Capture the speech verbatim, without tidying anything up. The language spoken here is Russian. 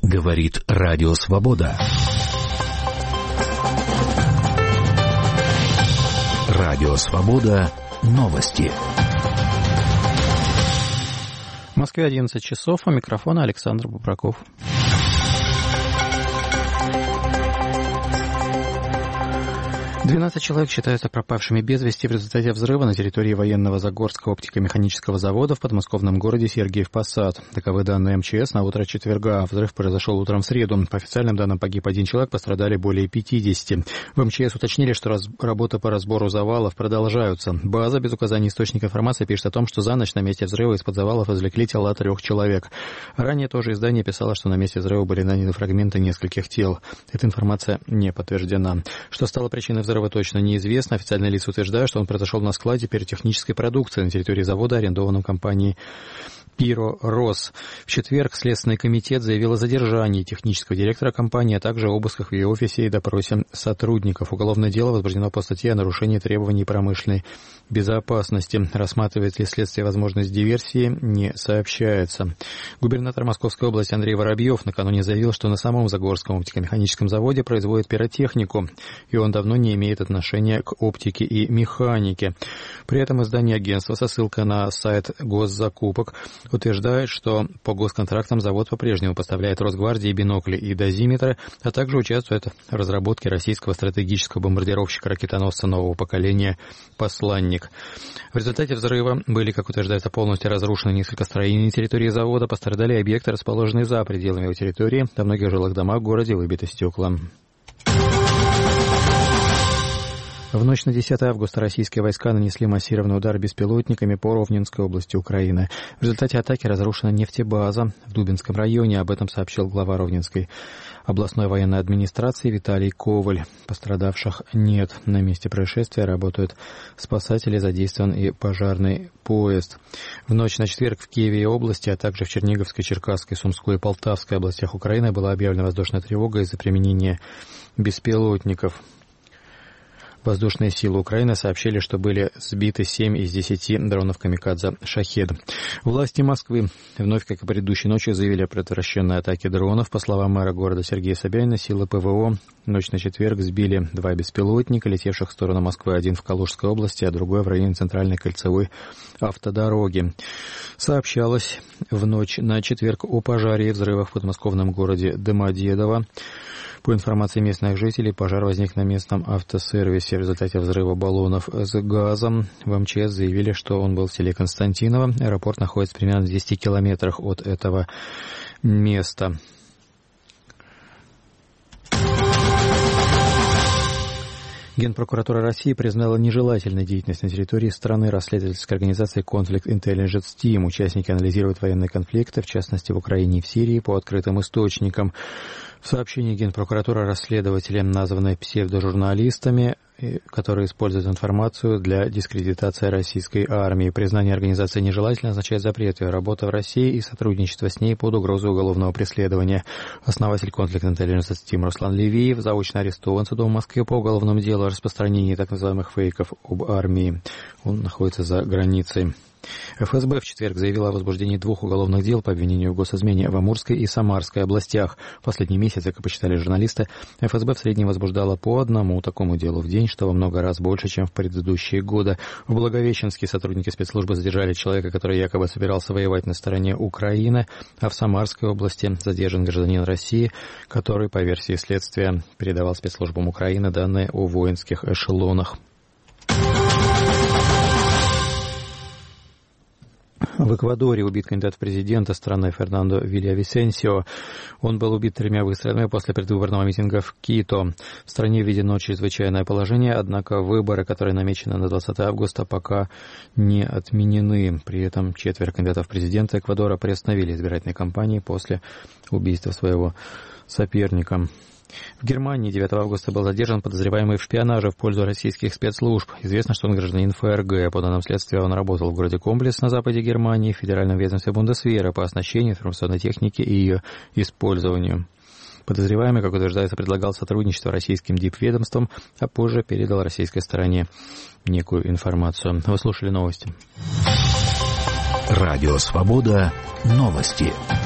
Говорит Радио Свобода. Радио Свобода. Новости. В Москве одиннадцать часов, у микрофона Александр Бубраков. двенадцать человек считаются пропавшими без вести в результате взрыва на территории военного Загорского оптико-механического завода в подмосковном городе Сергиев Посад. Таковы данные эм че эс на утро четверга. Взрыв произошел утром в среду. По официальным данным погиб один человек, пострадали более пятидесяти. В эм че эс уточнили, что раз... работы по разбору завалов продолжаются. База без указания источника информации пишет о том, что за ночь на месте взрыва из-под завалов извлекли тела трех человек. Ранее тоже издание писало, что на месте взрыва были найдены фрагменты нескольких тел. Эта информация не подтверждена. Что стало причиной взрыва, точно неизвестно. Официальные лица утверждают, что он произошел на складе пиротехнической продукции на территории завода, арендованном компанией «Пиро-Рос». В четверг Следственный комитет заявил о задержании технического директора компании, а также обысках в ее офисе и допросе сотрудников. Уголовное дело возбуждено по статье о нарушении требований промышленной безопасности. Рассматривает ли следствие возможность диверсии, не сообщается. Губернатор Московской области Андрей Воробьев накануне заявил, что на самом Загорском оптико-механическом заводе производят пиротехнику, и он давно не имеет отношения к оптике и механике. При этом издание агентства со ссылкой на сайт госзакупок утверждает, что по госконтрактам завод по-прежнему поставляет Росгвардии бинокли и дозиметры, а также участвует в разработке российского стратегического бомбардировщика-ракетоносца нового поколения «Посланник». В результате взрыва были, как утверждается, полностью разрушены несколько строений на территории завода, пострадали объекты, расположенные за пределами его территории. Во многих жилых домах в городе выбиты стекла. В ночь на десятое августа российские войска нанесли массированный удар беспилотниками по Ровненской области Украины. В результате атаки разрушена нефтебаза в Дубинском районе. Об этом сообщил глава Ровненской областной военной администрации Виталий Коваль. Пострадавших нет. На месте происшествия работают спасатели, задействован и пожарный поезд. В ночь на четверг в Киеве и области, а также в Черниговской, Черкасской, Сумской и Полтавской областях Украины была объявлена воздушная тревога из-за применения беспилотников. Воздушные силы Украины сообщили, что были сбиты семь из десяти дронов «Камикадзе» «Шахед». Власти Москвы вновь, как и предыдущей ночью, заявили о предотвращенной атаке дронов. По словам мэра города Сергея Собянина, силы ПВО ночь на четверг сбили два беспилотника, летевших в сторону Москвы, один в Калужской области, а другой в районе центральной кольцевой автодороги. Сообщалось в ночь на четверг о пожаре и взрывах в подмосковном городе Домодедово. По информации местных жителей, пожар возник на местном автосервисе в результате взрыва баллонов с газом. В эм че эс заявили, что он был в селе Константиново. Аэропорт находится примерно в десяти километрах от этого места. Генпрокуратура России признала нежелательной деятельность на территории страны расследовательской организации Conflict Intelligence Team. Участники анализируют военные конфликты, в частности в Украине и в Сирии, по открытым источникам. В сообщении Генпрокуратуры расследователи названы псевдожурналистами, которые используют информацию для дискредитации российской армии. Признание организации нежелательно означает запрет ее работы в России и сотрудничество с ней под угрозой уголовного преследования. Основатель Conflict Intelligence Team Руслан Левиев заочно арестован судом в Москве по уголовному делу о распространении так называемых фейков об армии. Он находится за границей. эф эс бэ в четверг заявила о возбуждении двух уголовных дел по обвинению в госизмене в Амурской и Самарской областях. В последний месяц, как и посчитали журналисты, эф эс бэ в среднем возбуждала по одному такому делу в день, что во много раз больше, чем в предыдущие годы. В Благовещенске сотрудники спецслужбы задержали человека, который якобы собирался воевать на стороне Украины, а в Самарской области задержан гражданин России, который, по версии следствия, передавал спецслужбам Украины данные о воинских эшелонах. В Эквадоре убит кандидат в президенты страны Фернандо Вильявисенсио. Он был убит тремя выстрелами после предвыборного митинга в Кито. В стране введено чрезвычайное положение, однако выборы, которые намечены на двадцатое августа, пока не отменены. При этом четверо кандидатов в президенты Эквадора приостановили избирательные кампании после убийства своего соперника. В Германии девятого августа был задержан подозреваемый в шпионаже в пользу российских спецслужб. Известно, что он гражданин эф эр гэ. По данным следствия, он работал в городе Комблес на западе Германии, в федеральном ведомстве Бундесвера по оснащению информационной техники и ее использованию. Подозреваемый, как утверждается, предлагал сотрудничество российским дипведомствам, а позже передал российской стороне некую информацию. Вы слушали новости. Радио Свобода. Новости.